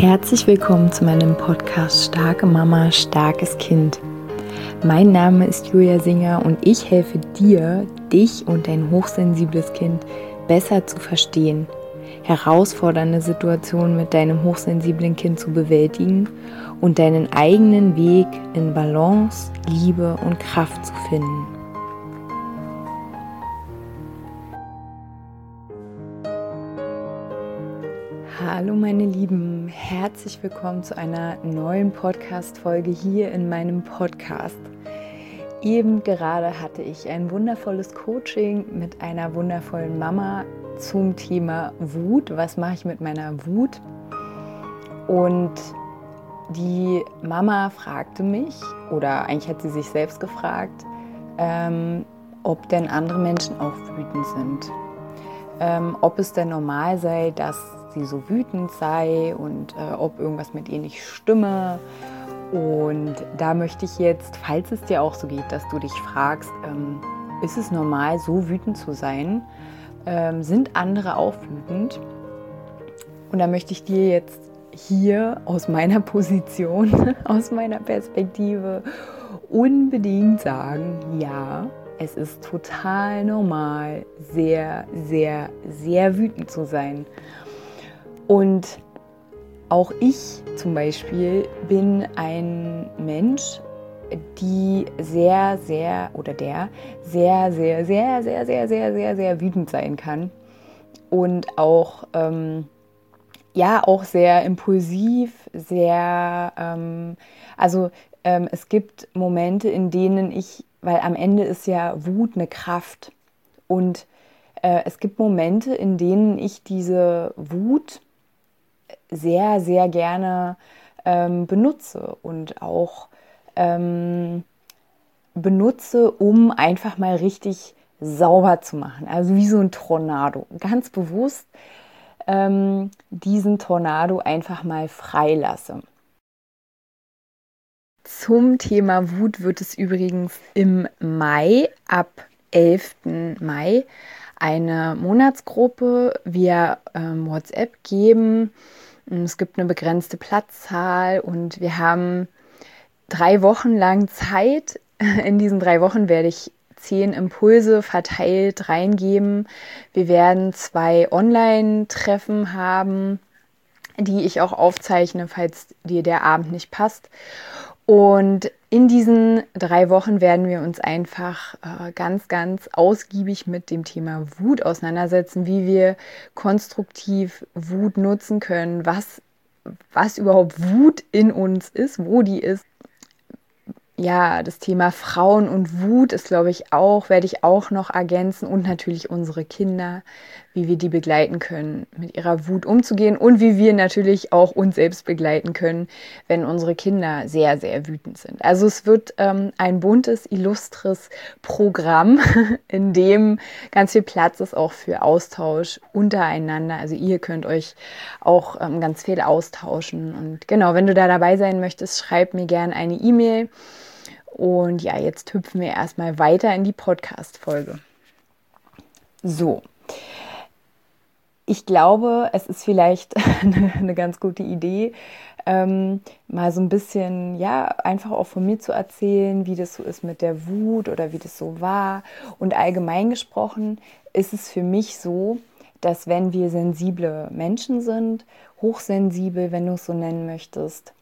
Herzlich willkommen zu meinem Podcast Starke Mama, starkes Kind. Mein Name ist Julia Singer und ich helfe dir, dich und dein hochsensibles Kind besser zu verstehen, herausfordernde Situationen mit deinem hochsensiblen Kind zu bewältigen und deinen eigenen Weg in Balance, Liebe und Kraft zu finden. Hallo meine Lieben, herzlich willkommen zu einer neuen Podcast-Folge hier in meinem Podcast. Eben gerade hatte ich ein wundervolles Coaching mit einer wundervollen Mama zum Thema Wut. Was mache ich mit meiner Wut? Und die Mama fragte mich, oder eigentlich hat sie sich selbst gefragt, ob denn andere Menschen auch wütend sind. Ob es denn normal sei, dass sie so wütend sei und ob irgendwas mit ihr nicht stimme. Und da möchte ich jetzt, falls es dir auch so geht, dass du dich fragst, ist es normal, so wütend zu sein? Sind andere auch wütend? Und da möchte ich dir jetzt hier aus meiner Position, aus meiner Perspektive unbedingt sagen, ja, es ist total normal, sehr, sehr, sehr wütend zu sein. Und auch ich zum Beispiel bin ein Mensch, der sehr, sehr, sehr, sehr, sehr, sehr, sehr, sehr wütend sein kann. Und auch, auch sehr impulsiv, sehr, es gibt Momente, in denen weil am Ende ist ja Wut eine Kraft. Und es gibt Momente, in denen ich diese Wut sehr, sehr gerne benutze und auch benutze, um einfach mal richtig sauber zu machen. Also wie so ein Tornado. Ganz bewusst diesen Tornado einfach mal freilasse. Zum Thema Wut wird es übrigens im Mai, ab 11. Mai, eine Monatsgruppe via WhatsApp geben. Es gibt eine begrenzte Platzzahl und wir haben 3 Wochen lang Zeit. In diesen 3 Wochen werde ich 10 Impulse verteilt reingeben. Wir werden 2 Online-Treffen haben, die ich auch aufzeichne, falls dir der Abend nicht passt. Und in diesen 3 Wochen werden wir uns einfach ganz, ganz ausgiebig mit dem Thema Wut auseinandersetzen, wie wir konstruktiv Wut nutzen können, was überhaupt Wut in uns ist, wo die ist. Ja, das Thema Frauen und Wut ist, glaube ich, werde ich auch noch ergänzen und natürlich unsere Kinder, wie wir die begleiten können, mit ihrer Wut umzugehen und wie wir natürlich auch uns selbst begleiten können, wenn unsere Kinder sehr, sehr wütend sind. Also es wird ein buntes, illustres Programm, in dem ganz viel Platz ist auch für Austausch untereinander. Also ihr könnt euch auch ganz viel austauschen. Und genau, wenn du da dabei sein möchtest, schreib mir gerne eine E-Mail. Und ja, jetzt hüpfen wir erstmal weiter in die Podcast-Folge. So, ich glaube, es ist vielleicht eine ganz gute Idee, mal so ein bisschen, ja, einfach auch von mir zu erzählen, wie das so ist mit der Wut oder wie das so war. Und allgemein gesprochen ist es für mich so, dass wenn wir sensible Menschen sind, hochsensibel, wenn du es so nennen möchtest,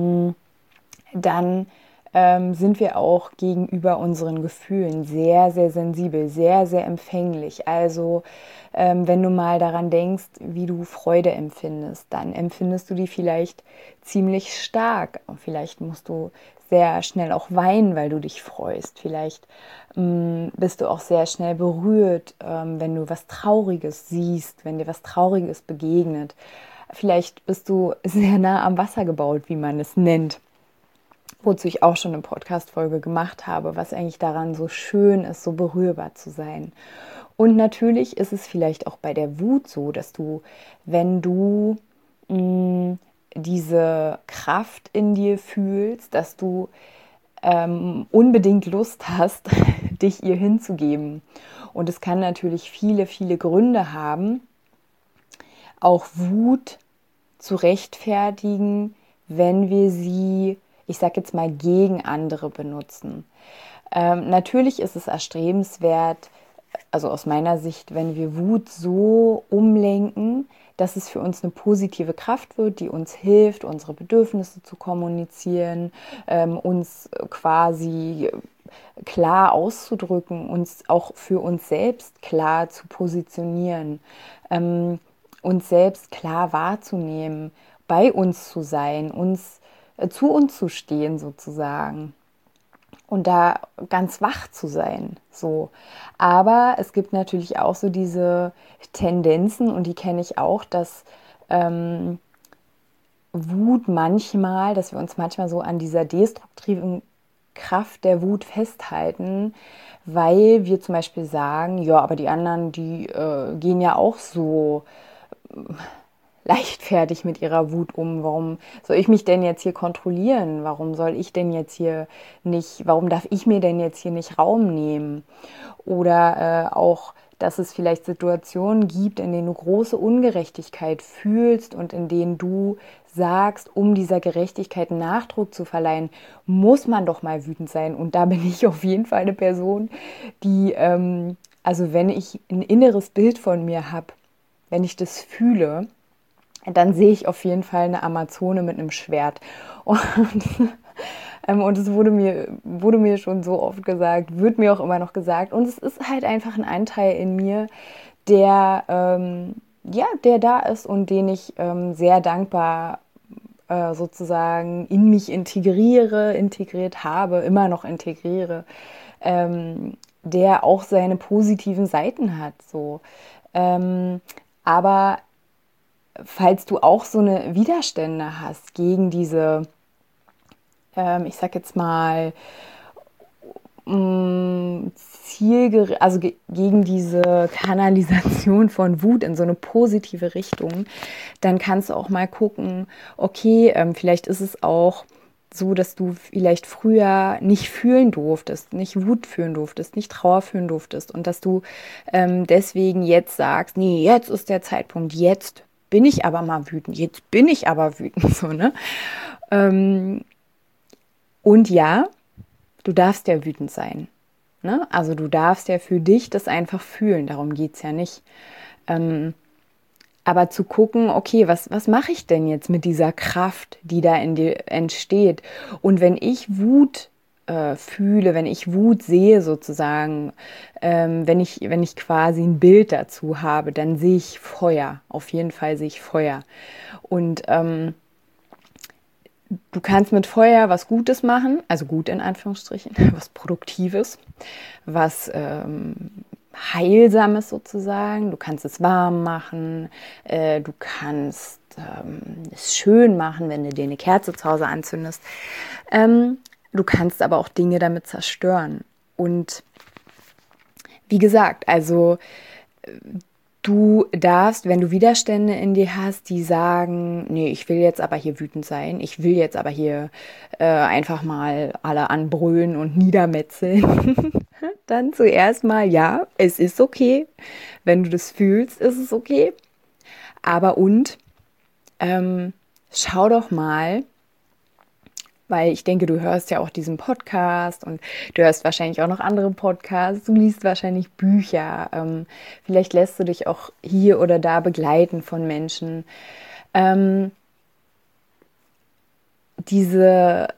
dann sind wir auch gegenüber unseren Gefühlen sehr, sehr sensibel, sehr, sehr empfänglich. Also wenn du mal daran denkst, wie du Freude empfindest, dann empfindest du die vielleicht ziemlich stark. Vielleicht musst du sehr schnell auch weinen, weil du dich freust. Vielleicht bist du auch sehr schnell berührt, wenn du was Trauriges siehst, wenn dir was Trauriges begegnet. Vielleicht bist du sehr nah am Wasser gebaut, wie man es nennt. Wozu ich auch schon eine Podcast-Folge gemacht habe, was eigentlich daran so schön ist, so berührbar zu sein. Und natürlich ist es vielleicht auch bei der Wut so, dass du, wenn du diese Kraft in dir fühlst, dass du unbedingt Lust hast, dich ihr hinzugeben. Und es kann natürlich viele, viele Gründe haben, auch Wut zu rechtfertigen, wenn wir sie, ich sage jetzt mal, gegen andere benutzen. Natürlich ist es erstrebenswert, also aus meiner Sicht, wenn wir Wut so umlenken, dass es für uns eine positive Kraft wird, die uns hilft, unsere Bedürfnisse zu kommunizieren, uns quasi klar auszudrücken, uns auch für uns selbst klar zu positionieren, uns selbst klar wahrzunehmen, bei uns zu sein, zu uns zu stehen sozusagen. Und da ganz wach zu sein, so. Aber es gibt natürlich auch so diese Tendenzen, und die kenne ich auch, dass Wut manchmal, dass wir uns manchmal so an dieser destruktiven Kraft der Wut festhalten, weil wir zum Beispiel sagen, ja, aber die anderen, die gehen ja auch so leichtfertig mit ihrer Wut um. Warum soll ich mich denn jetzt hier kontrollieren? Warum soll ich denn jetzt hier nicht, warum darf ich mir denn jetzt hier nicht Raum nehmen? Oder auch, dass es vielleicht Situationen gibt, in denen du große Ungerechtigkeit fühlst und in denen du sagst, um dieser Gerechtigkeit Nachdruck zu verleihen, muss man doch mal wütend sein. Und da bin ich auf jeden Fall eine Person, die, also wenn ich ein inneres Bild von mir habe, wenn ich das fühle, dann sehe ich auf jeden Fall eine Amazone mit einem Schwert. Und es wurde mir schon so oft gesagt, wird mir auch immer noch gesagt. Und es ist halt einfach ein Anteil in mir, der, der da ist und den ich sehr dankbar sozusagen in mich integriert habe, immer noch integriere, der auch seine positiven Seiten hat. So. Aber falls du auch so eine Widerstände hast gegen diese, ich sag jetzt mal, also gegen diese Kanalisation von Wut in so eine positive Richtung, dann kannst du auch mal gucken, okay, vielleicht ist es auch so, dass du vielleicht früher nicht fühlen durftest, nicht Wut fühlen durftest, nicht Trauer fühlen durftest und dass du deswegen jetzt sagst, nee, jetzt ist der Zeitpunkt, jetzt bin ich aber mal wütend, jetzt bin ich aber wütend, so, ne? Und ja, du darfst ja wütend sein, ne? Also du darfst ja für dich das einfach fühlen, darum geht es ja nicht. Aber zu gucken, okay, was mache ich denn jetzt mit dieser Kraft, die da in dir entsteht? Und wenn ich Wut fühle, wenn ich Wut sehe sozusagen, wenn ich quasi ein Bild dazu habe, dann sehe ich Feuer. Auf jeden Fall sehe ich Feuer. Und du kannst mit Feuer was Gutes machen, also gut in Anführungsstrichen, was Produktives, was Heilsames sozusagen. Du kannst es warm machen, du kannst es schön machen, wenn du dir eine Kerze zu Hause anzündest. Du kannst aber auch Dinge damit zerstören. Und wie gesagt, also du darfst, wenn du Widerstände in dir hast, die sagen, nee, ich will jetzt aber hier wütend sein, ich will jetzt aber hier einfach mal alle anbrüllen und niedermetzeln, dann zuerst mal, ja, es ist okay. Wenn du das fühlst, ist es okay. Aber schau doch mal, weil ich denke, du hörst ja auch diesen Podcast und du hörst wahrscheinlich auch noch andere Podcasts, du liest wahrscheinlich Bücher, vielleicht lässt du dich auch hier oder da begleiten von Menschen. Diese,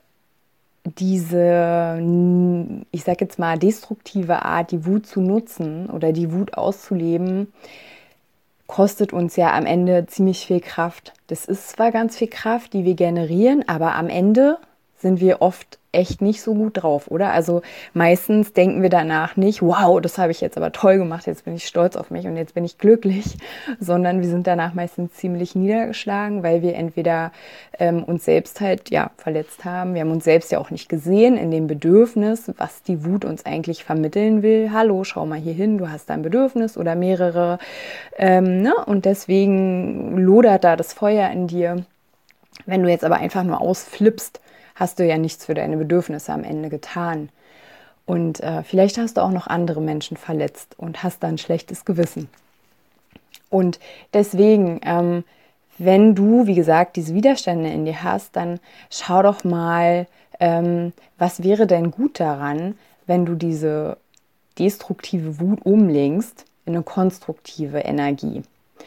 ich sag jetzt mal, destruktive Art, die Wut zu nutzen oder die Wut auszuleben, kostet uns ja am Ende ziemlich viel Kraft. Das ist zwar ganz viel Kraft, die wir generieren, aber am Ende sind wir oft echt nicht so gut drauf, oder? Also meistens denken wir danach nicht, wow, das habe ich jetzt aber toll gemacht, jetzt bin ich stolz auf mich und jetzt bin ich glücklich, sondern wir sind danach meistens ziemlich niedergeschlagen, weil wir entweder uns selbst halt ja verletzt haben, wir haben uns selbst ja auch nicht gesehen in dem Bedürfnis, was die Wut uns eigentlich vermitteln will. Hallo, schau mal hier hin, du hast ein Bedürfnis oder mehrere, ne? Und deswegen lodert da das Feuer in dir. Wenn du jetzt aber einfach nur ausflippst, hast du ja nichts für deine Bedürfnisse am Ende getan. Und vielleicht hast du auch noch andere Menschen verletzt und hast dann ein schlechtes Gewissen. Und deswegen wenn du, wie gesagt, diese Widerstände in dir hast, dann schau doch mal, was wäre denn gut daran, wenn du diese destruktive Wut umlenkst in eine konstruktive Energie.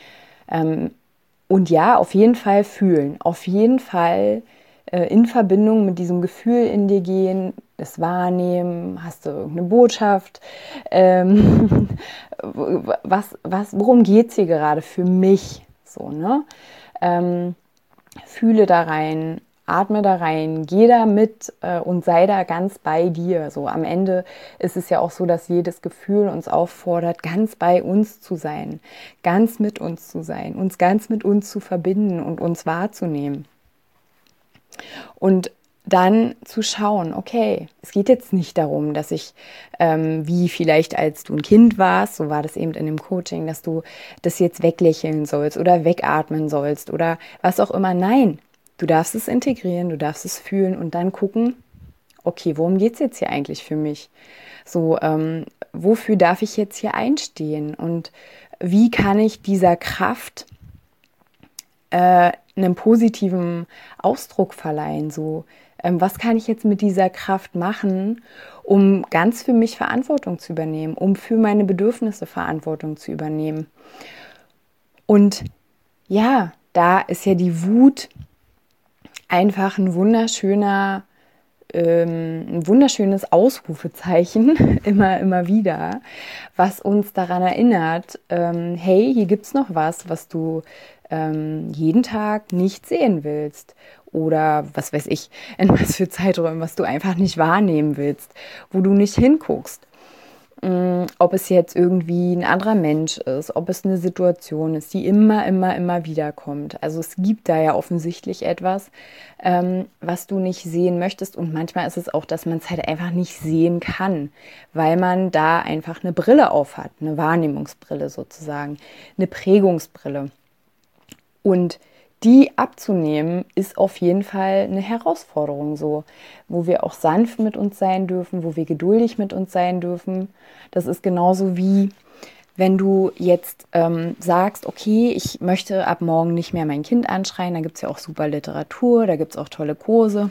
Und ja, auf jeden Fall fühlen, auf jeden Fall in Verbindung mit diesem Gefühl in dir gehen, das wahrnehmen, hast du irgendeine Botschaft, worum geht es hier gerade für mich? So, ne? Fühle da rein, atme da rein, geh da mit und sei da ganz bei dir. So am Ende ist es ja auch so, dass jedes Gefühl uns auffordert, ganz bei uns zu sein, ganz mit uns zu sein, uns ganz mit uns zu verbinden und uns wahrzunehmen. Und dann zu schauen, okay, es geht jetzt nicht darum, dass ich, wie vielleicht als du ein Kind warst, so war das eben in dem Coaching, dass du das jetzt weglächeln sollst oder wegatmen sollst oder was auch immer. Nein, du darfst es integrieren, du darfst es fühlen und dann gucken, okay, worum geht es jetzt hier eigentlich für mich? So, wofür darf ich jetzt hier einstehen? Und wie kann ich dieser Kraft einen positiven Ausdruck verleihen? So, was kann ich jetzt mit dieser Kraft machen, um ganz für mich Verantwortung zu übernehmen, um für meine Bedürfnisse Verantwortung zu übernehmen? Und ja, da ist ja die Wut einfach ein wunderschönes Ausrufezeichen, immer wieder, was uns daran erinnert, hey, hier gibt es noch was du jeden Tag nicht sehen willst. Oder was weiß ich, in was für Zeiträumen, was du einfach nicht wahrnehmen willst, wo du nicht hinguckst. Ob es jetzt irgendwie ein anderer Mensch ist, ob es eine Situation ist, die immer wieder kommt. Also es gibt da ja offensichtlich etwas, was du nicht sehen möchtest. Und manchmal ist es auch, dass man es halt einfach nicht sehen kann, weil man da einfach eine Brille auf hat, eine Wahrnehmungsbrille sozusagen, eine Prägungsbrille. Und die abzunehmen, ist auf jeden Fall eine Herausforderung, so, wo wir auch sanft mit uns sein dürfen, wo wir geduldig mit uns sein dürfen. Das ist genauso wie, wenn du jetzt sagst, okay, ich möchte ab morgen nicht mehr mein Kind anschreien, da gibt es ja auch super Literatur, da gibt es auch tolle Kurse.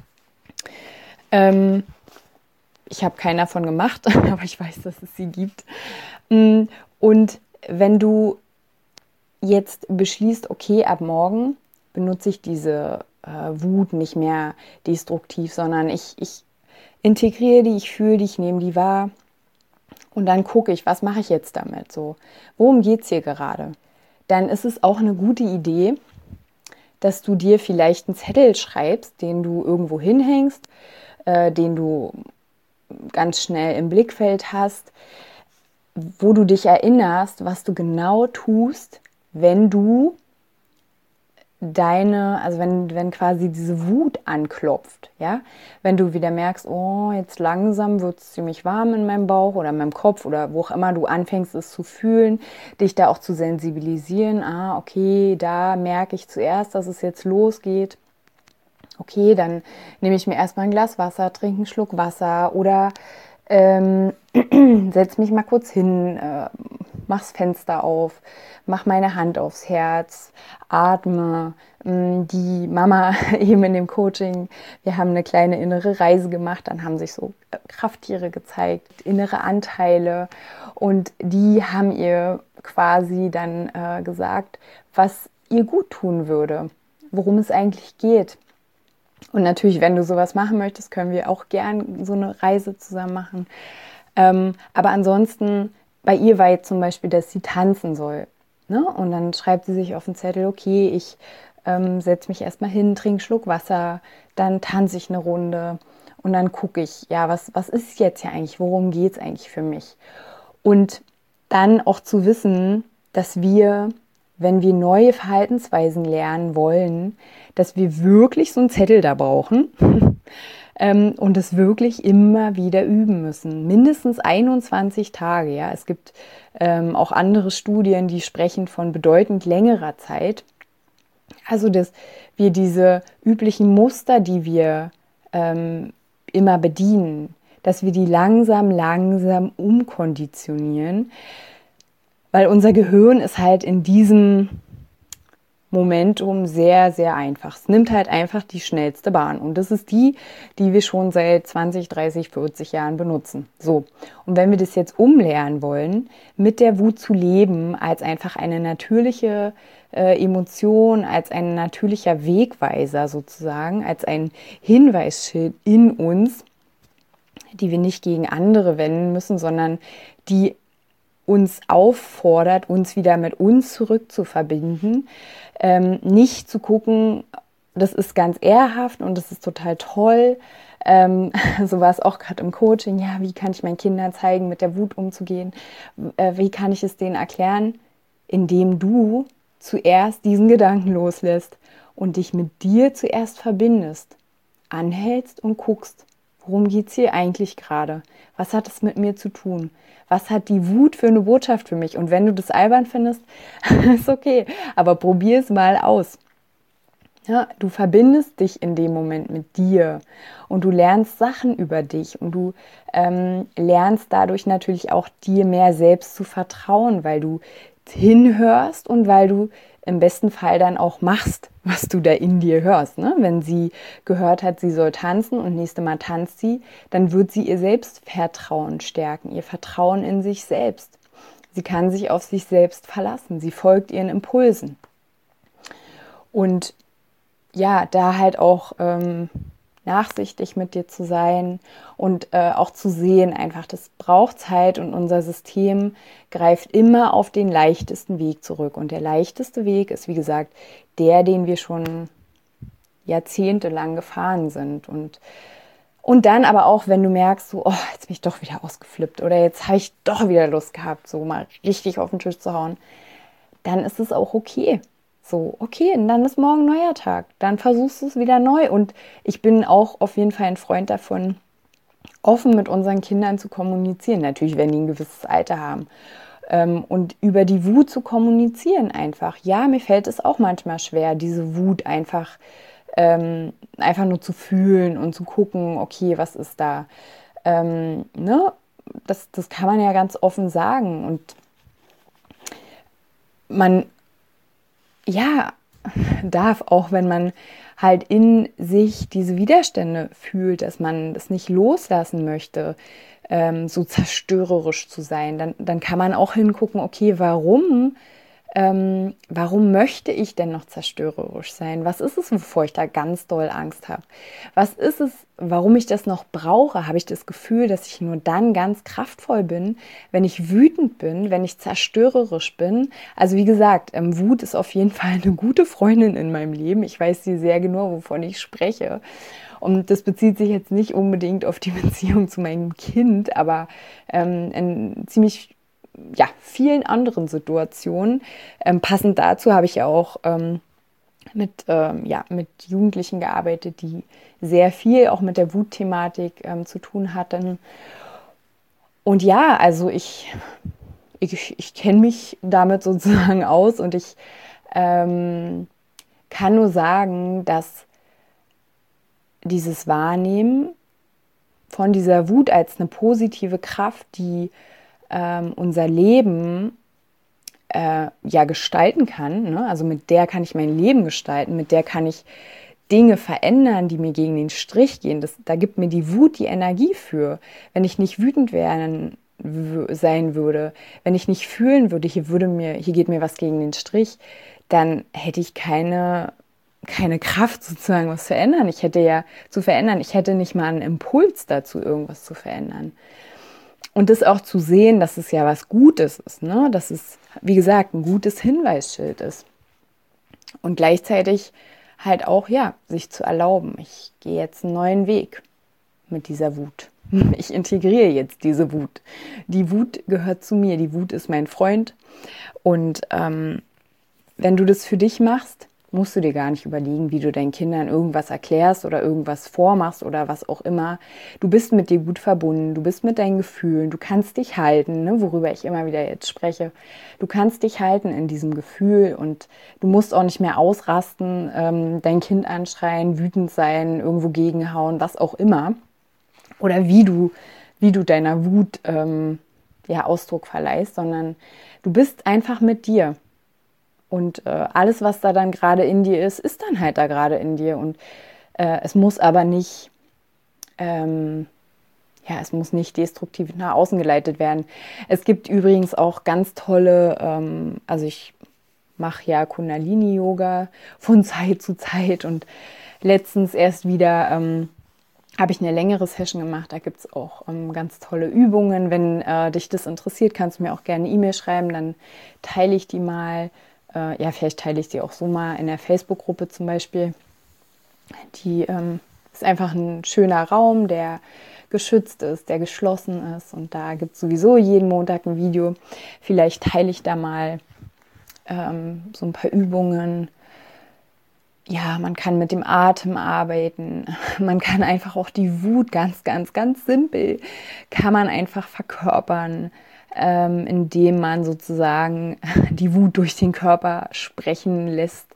Ich habe keinen davon gemacht, aber ich weiß, dass es sie gibt. Und wenn du jetzt beschließt, okay, ab morgen benutze ich diese Wut nicht mehr destruktiv, sondern ich integriere die, ich fühle die, ich nehme die wahr und dann gucke ich, was mache ich jetzt damit? So, worum geht es hier gerade? Dann ist es auch eine gute Idee, dass du dir vielleicht einen Zettel schreibst, den du irgendwo hinhängst, den du ganz schnell im Blickfeld hast, wo du dich erinnerst, was du genau tust, wenn du wenn quasi diese Wut anklopft, ja, wenn du wieder merkst, oh, jetzt langsam wird es ziemlich warm in meinem Bauch oder in meinem Kopf oder wo auch immer du anfängst, es zu fühlen, dich da auch zu sensibilisieren, okay, da merke ich zuerst, dass es jetzt losgeht, okay, dann nehme ich mir erstmal ein Glas Wasser, trinke einen Schluck Wasser oder setz mich mal kurz hin, mach's Fenster auf, mach meine Hand aufs Herz, atme. Die Mama eben in dem Coaching, wir haben eine kleine innere Reise gemacht, dann haben sich so Krafttiere gezeigt, innere Anteile und die haben ihr quasi dann gesagt, was ihr gut tun würde, worum es eigentlich geht. Und natürlich, wenn du sowas machen möchtest, können wir auch gern so eine Reise zusammen machen. Aber ansonsten, bei ihr war jetzt zum Beispiel, dass sie tanzen soll. Ne? Und dann schreibt sie sich auf den Zettel, okay, ich setze mich erstmal hin, trinke einen Schluck Wasser, dann tanze ich eine Runde und dann gucke ich, ja, was ist jetzt hier eigentlich, worum geht es eigentlich für mich? Und dann auch zu wissen, dass wir, wenn wir neue Verhaltensweisen lernen wollen, dass wir wirklich so einen Zettel da brauchen und es wirklich immer wieder üben müssen. Mindestens 21 Tage. Ja? Es gibt auch andere Studien, die sprechen von bedeutend längerer Zeit. Also, dass wir diese üblichen Muster, die wir immer bedienen, dass wir die langsam umkonditionieren, weil unser Gehirn ist halt in diesem Momentum sehr, sehr einfach. Es nimmt halt einfach die schnellste Bahn. Und das ist die, die wir schon seit 20, 30, 40 Jahren benutzen. So. Und wenn wir das jetzt umlernen wollen, mit der Wut zu leben, als einfach eine natürliche Emotion, als ein natürlicher Wegweiser sozusagen, als ein Hinweisschild in uns, die wir nicht gegen andere wenden müssen, sondern die uns auffordert, uns wieder mit uns zurück zu verbinden, nicht zu gucken, das ist ganz ehrhaft und das ist total toll. So war es auch gerade im Coaching. Ja, wie kann ich meinen Kindern zeigen, mit der Wut umzugehen? Wie kann ich es denen erklären? Indem du zuerst diesen Gedanken loslässt und dich mit dir zuerst verbindest, anhältst und guckst, worum geht es hier eigentlich gerade? Was hat es mit mir zu tun? Was hat die Wut für eine Botschaft für mich? Und wenn du das albern findest, ist okay, aber probier es mal aus. Ja, du verbindest dich in dem Moment mit dir und du lernst Sachen über dich und du lernst dadurch natürlich auch dir mehr selbst zu vertrauen, weil du hinhörst und weil du im besten Fall dann auch machst, was du da in dir hörst. Ne? Wenn sie gehört hat, sie soll tanzen und nächste Mal tanzt sie, dann wird sie ihr Selbstvertrauen stärken, ihr Vertrauen in sich selbst. Sie kann sich auf sich selbst verlassen, sie folgt ihren Impulsen. Und ja, da halt auch nachsichtig mit dir zu sein und auch zu sehen, einfach, das braucht Zeit und unser System greift immer auf den leichtesten Weg zurück. Und der leichteste Weg ist, wie gesagt, der, den wir schon jahrzehntelang gefahren sind. Und dann aber auch, wenn du merkst, so, oh, jetzt bin ich doch wieder ausgeflippt oder jetzt habe ich doch wieder Lust gehabt, so mal richtig auf den Tisch zu hauen, dann ist es auch okay. So, okay, und dann ist morgen ein neuer Tag. Dann versuchst du es wieder neu. Und ich bin auch auf jeden Fall ein Freund davon, offen mit unseren Kindern zu kommunizieren. Natürlich, wenn die ein gewisses Alter haben. Und über die Wut zu kommunizieren einfach. Ja, mir fällt es auch manchmal schwer, diese Wut einfach nur zu fühlen und zu gucken, okay, was ist da? Ne? Das kann man ja ganz offen sagen. Und man darf auch, wenn man halt in sich diese Widerstände fühlt, dass man das nicht loslassen möchte, so zerstörerisch zu sein, dann kann man auch hingucken, okay, warum möchte ich denn noch zerstörerisch sein? Was ist es, wovor ich da ganz doll Angst habe? Was ist es, warum ich das noch brauche? Habe ich das Gefühl, dass ich nur dann ganz kraftvoll bin, wenn ich wütend bin, wenn ich zerstörerisch bin? Also wie gesagt, Wut ist auf jeden Fall eine gute Freundin in meinem Leben. Ich weiß sie sehr genau, wovon ich spreche. Und das bezieht sich jetzt nicht unbedingt auf die Beziehung zu meinem Kind, aber in ziemlich vielen anderen Situationen. Passend dazu habe ich ja auch mit Jugendlichen gearbeitet, die sehr viel auch mit der Wutthematik zu tun hatten. Und ja, also ich kenne mich damit sozusagen aus und ich kann nur sagen, dass dieses Wahrnehmen von dieser Wut als eine positive Kraft, die unser Leben gestalten kann, ne? Also mit der kann ich mein Leben gestalten, mit der kann ich Dinge verändern, die mir gegen den Strich gehen. Da gibt mir die Wut die Energie für. Wenn ich nicht wütend sein würde, wenn ich nicht fühlen würde, hier geht mir was gegen den Strich, dann hätte ich keine Kraft sozusagen, was zu ändern. Ich hätte nicht mal einen Impuls dazu, irgendwas zu verändern. Und das auch zu sehen, dass es ja was Gutes ist, ne? Dass es, wie gesagt, ein gutes Hinweisschild ist. Und gleichzeitig halt auch, sich zu erlauben, ich gehe jetzt einen neuen Weg mit dieser Wut. Ich integriere jetzt diese Wut. Die Wut gehört zu mir, die Wut ist mein Freund. Und wenn du das für dich machst, musst du dir gar nicht überlegen, wie du deinen Kindern irgendwas erklärst oder irgendwas vormachst oder was auch immer. Du bist mit dir gut verbunden, du bist mit deinen Gefühlen, du kannst dich halten, ne, worüber ich immer wieder jetzt spreche. Du kannst dich halten in diesem Gefühl und du musst auch nicht mehr ausrasten, dein Kind anschreien, wütend sein, irgendwo gegenhauen, was auch immer. Oder wie du deiner Wut Ausdruck verleihst, sondern du bist einfach mit dir. Und alles, was da dann gerade in dir ist dann halt da gerade in dir. Und es muss aber nicht, es muss nicht destruktiv nach außen geleitet werden. Es gibt übrigens auch ganz tolle, also ich mache ja Kundalini-Yoga von Zeit zu Zeit und letztens erst wieder habe ich eine längere Session gemacht. Da gibt es auch ganz tolle Übungen. Wenn dich das interessiert, kannst du mir auch gerne eine E-Mail schreiben, dann teile ich die mal. Vielleicht teile ich die auch so mal in der Facebook-Gruppe zum Beispiel. Die ist einfach ein schöner Raum, der geschützt ist, der geschlossen ist. Und da gibt es sowieso jeden Montag ein Video. Vielleicht teile ich da mal so ein paar Übungen. Ja, man kann mit dem Atem arbeiten. Man kann einfach auch die Wut ganz, ganz, ganz simpel, kann man einfach verkörpern, indem man sozusagen die Wut durch den Körper sprechen lässt.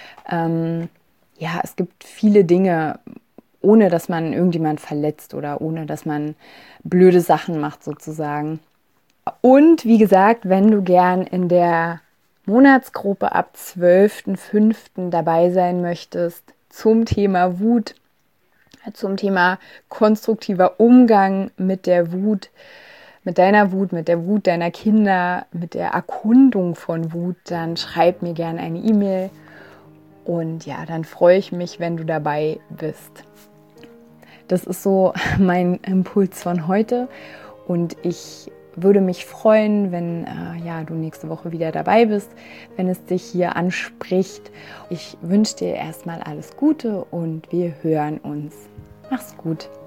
Es gibt viele Dinge, ohne dass man irgendjemand verletzt oder ohne dass man blöde Sachen macht sozusagen. Und wie gesagt, wenn du gern in der Monatsgruppe ab 12.05. dabei sein möchtest zum Thema Wut, zum Thema konstruktiver Umgang mit der Wut, mit deiner Wut, mit der Wut deiner Kinder, mit der Erkundung von Wut, dann schreib mir gerne eine E-Mail und ja, dann freue ich mich, wenn du dabei bist. Das ist so mein Impuls von heute und ich würde mich freuen, wenn du nächste Woche wieder dabei bist, wenn es dich hier anspricht. Ich wünsche dir erstmal alles Gute und wir hören uns. Mach's gut.